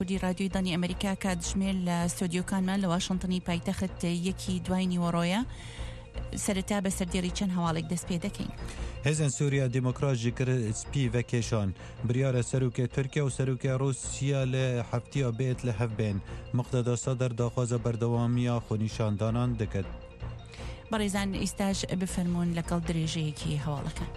دی رادیوی دانی ئەمریکا کاتژمێر لە ستۆدیۆکانمان لە واشنتنی پایتەخت یەکی دوای نیوەڕۆیە سەرەتا بە سەردێڕی چەند هەواڵێک دەست پێ دەکەین. هێزن سووریا دیموکراژی کرد سپی وەکێشان بریارە سەرۆکێ تورکیا و سەرۆکێ رووسیا لە هەفتیا بێت لە هەفبێن مقتەدا سەدەر داخوازە بەردەوامیە خۆنیشاندانان دەکەت. بەڕێزان ئێستاش بفەرمونون لەگەڵ درێژەیەکی هەواڵەکان.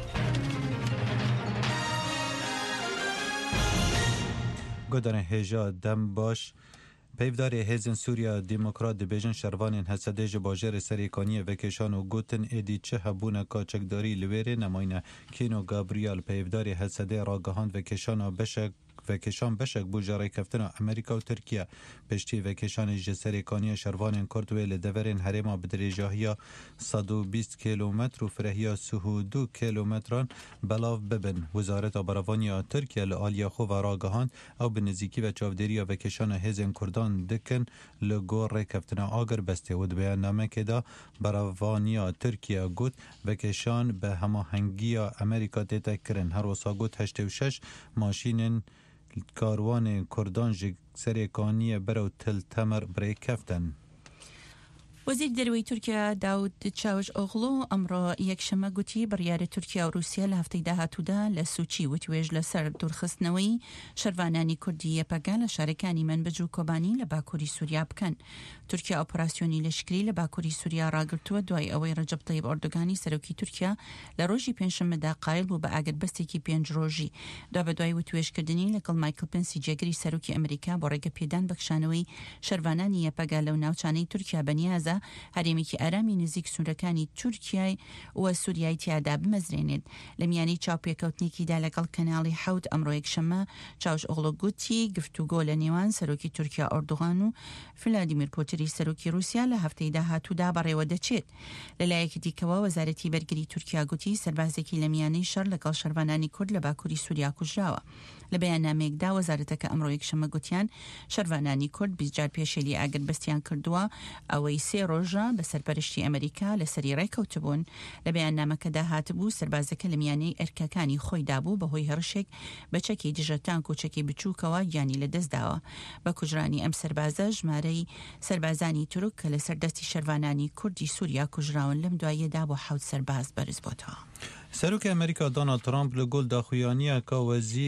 گۆدانە هێژا دەم باش پەیوداری هێزن سووریا دیموکرات دەبێژن شەروانین هەسەدێژە باژێرە سەرێکانیە وەکێشان و گوتن ئێدی چه هەبوونە کاچەکداری لەوێرێ نەماینە کینۆ گابریال پەیوداری هەسەدێ ڕاگەهاند وەکێشانە وەکێشان بەشێک بوو ژە ڕێکەفتنە ئەمریکا و تورکیا پشتی وەکێشانی ژە سەرێکانیە شەروانین کردوێ لە دەڤەرێن هەرێما بدرێژاهیە 120 کیلومتر و فرەهیە 32 کیلومتران بەلاو ببن. وزارەتا بەڕەوانیا تورکیا لە ئالیا خۆڤە ڕاگەهاند ئەو بنزیکی بە چاودێریە وەکێشانە هێزن کوردان دکن لە گۆڕ ڕێکەفتنە ئاگر بەستێ و بەیاننامەکێدا بەڕەوانیا تورکیا گوت وەکێشان بە هەماهەنگیە ئەمریکا تێتە کرن. هەروەسا گوت 86 ماشینن کاروان کوردان ji serêkaniyê berw til temer birêkeftin. وەزیر دەرەوەی تورکیا داود چاوش ئۆغڵۆ ئەمڕۆ یەکشەمە گوتی بڕیارە تورکیا و رووسیا لە هەفتەی داهاتوودا لە سوچی وتوێژ لەسەر دوورخستنەوەی شەروانانی کوردی یەپەگا لە شارەکانی منبج و کۆبانی لە باکووری سووریا بکەن. تورکیا ئۆپراسیۆنی لەشکری لە باکووری سووریا ڕاگرتووە دوای ئەوەی ڕەجەب تەیب ئەردۆغانی سەرۆکی تورکیا لە ڕۆژی پێنجشەممەدا قایل بوو بە ئاگربەستێکی 5 ڕۆژی دا بە دوای وتوێژکردنی لەگەڵ مایکل پێنسی جێگری سەرۆکی ئەمریکا بۆ ڕێگە پێدان بەکشانەوەی شەروانانی یەپەگا لەو ناوچانەی تورکیا بەنیازە هەرێمێکی ئارامی نزیک سوورەکانی تورکیای و سووریای تیادا بمەزرێنێت. لە میانی چاوپێکەوتنێکیدا لەگەڵ کەناڵی حەوت ئەمڕۆ یەکشەمە چاوش ئۆغڵۆ گوتی گفتوگۆ لە نێوان سەرۆکی تورکیا ئەردوغان و ڤلادیمیر پوتینی سەرۆکی رووسیا لە هەفتەی داهاتوودا بەڕێوە دەچێت. لەلایەکی دیکەوە وەزارەتی بەرگری تورکیا گوتی سەربازێکی لە میانەی شەڕ لەگەڵ شەروانانی کورد لە باکووری سووریا کوژراوە. لە بەیاننامەیەکدا وەزارەتەکە ئەمڕۆ یەکشەمە گوتیان شەروانانی کورد 20 جار پێشێلی ئاگربەستیان کردووە ئەوەی 3 ڕۆژە بە سەرپەرشتی ئەمریکا لە سەری ڕێکەوتبوون. لە بەیاننامەکەدا هاتبوو سەربازەکە لە میانەی ئەرکەکانی خۆی دابوو بەهۆی هەڕشێک بە چەکی دژە تانک و چەکی بچووکەوە گیانی لەدەستداوە. بە کوژرانی ئەم سەربازە ژمارەی سەربازانی تورک کە لە سەردەستی شەروانانی کوردی سووریا کوژراون لەم دوایەدا بۆ 7 سەرباز بەرز بۆتەوە. سەرۆکی ئەمریکا دۆنالد ترامپ لە گۆل داخوایانیە کە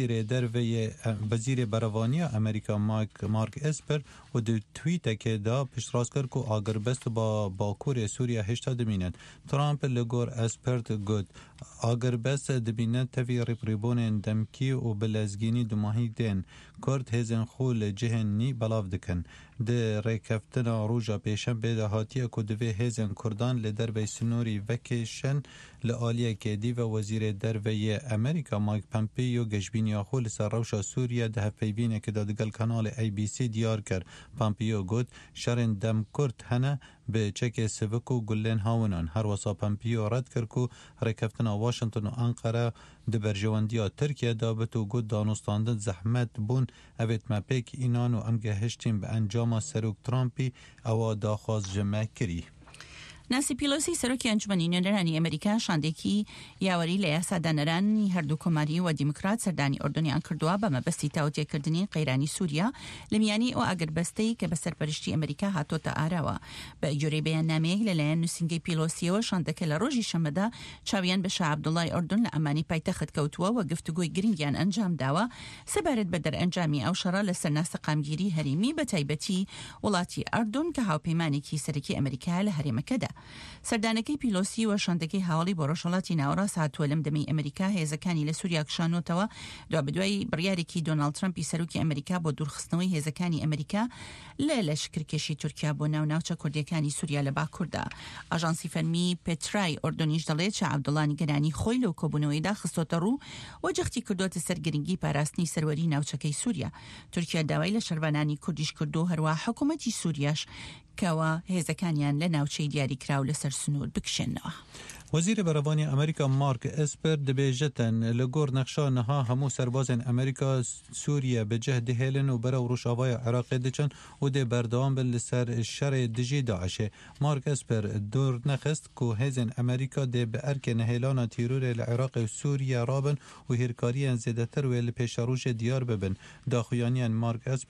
وەزیرێ بەرەوانیە ئەمریکا مارک ئێسپەر و دو تویتێکێدا پشتڕاست کرد و ئاگربەست بە باکوورێ سووریا هێشتا دەبینێت. ترامپ لە گۆر ئەسپەرت گوت ئاگربەست دەبینێت تەوی ڕێپڕێبوونێن دەمکی و بەلەزگینی دوماهی دێن کورد هێزن خۆ لە جێهێنی بەڵاو دکن. دە ڕێکەفتنە ڕۆژە پێشەمبێ داهاتیە کو divê hêzên Kurdan li dervey sinûrî vekêşin li aliyekê dîve wezîrê derveyê Amerîka Mike Pompeo geşbîniya xwe li ser rewşa Sûriye di hevpeyvînekê de digel kanalê ABC diyar kir. Pompeo got şerên dem Kurd hene bi çekê sivik û gulên hawinan. Her wesa Pompeo red kir ku rêkeftina Washington û Ankara di berjewendiya Tirkiye da bit û got danûstandin zehmet bûn evêt me pêk înan û em gehiştîn bi encama Serok Trumpî ewa daxwaz ji me kirî. نانسی پیلۆسی سەرۆکی ئەنجومەنی نوێنەرانی ئەمریکا شاندێکی یاوەری لە یاسادانەرانی هەردوو کۆماری و دیموکرات سەردانی ئۆردۆنیان کردووە بە مەبەستی تاوتێکردنی قەیرانی سووریا لە میانی ئەو ئاگربەستەی کە بە سەرپەرشتی ئەمریکا هاتۆتە ئاراوە. بە جۆرەی بەیاننامەیەک لەلایەن نووسینگەی پیلۆسیەوە شاندەکە لە ڕۆژی شەمەدا چاویان بە شاه عەبدوڵای ئۆردن لە ئەمانی پایتەخت کەوتووە و گفتوگۆی گرنگیان ئەنجام داوە سەبارەت بە دەرئەنجامی ئەو شەڕە لەسەر ناسەقامگیری هەرێمی بە تایبەتی وڵاتی ئەردن کە هاوپەیمانێکی سەرەکی ئەمریکا لە هەرێمەکەدا. سەردانەکەی پیلۆسی و شاندەکەی هاوڵی بۆ ڕۆژهەڵاتی ناوەڕاست هاتووە لەم دەمەی ئەمریکا هێزەکانی لە سووریا کشانۆتەوە دوا بەدوای بڕیارێکی دۆناڵد ترامپی سەرۆکی ئەمریکا بۆ دوورخستنەوەی هێزەکانی ئەمریکا لە لەشکرکێشی تورکیا بۆ ناوناوچە کوردیەکانی سووریا لە باکووردا. ئاژانسی فەرمی پێترای ئۆردۆنیش دەڵێت شاه عەبدوڵای گەرانی خۆی لەو کۆبوونەوەیدا خستۆتە ڕوو و جەختی کردوتە سەر گرنگی پاراستنی سەروەری ناوچەکەی سووریا. تورکیا داوای لە شەروانانی کوردیش کردو هەروە حکوومەتی سووریاش کەوا هێزەکانیان لە ناوچەی دیاریکراو لەسەر سنوور بکشێنەوە. وزیر برەوانی ئەمریکا مارک ئێسپەر دەبێژەتەن لە گۆڕ نەخشانەها هەموو سەربازên ئەمریکا سووریە بەجێ دهێلن و بەرەو ڕۆژاوای عێراقê diçin û dê berdewam bin li ser şerê dijî Daişê. Mark Esper dor nexist ku hêzên Amerîka dê bi erkê nehêlana tîrorê li Iraqê û Sûriye rabin û hêrkariyên zêdetir wê li pêşerojê diyar bibin. Daxuyaniyên Mark Esper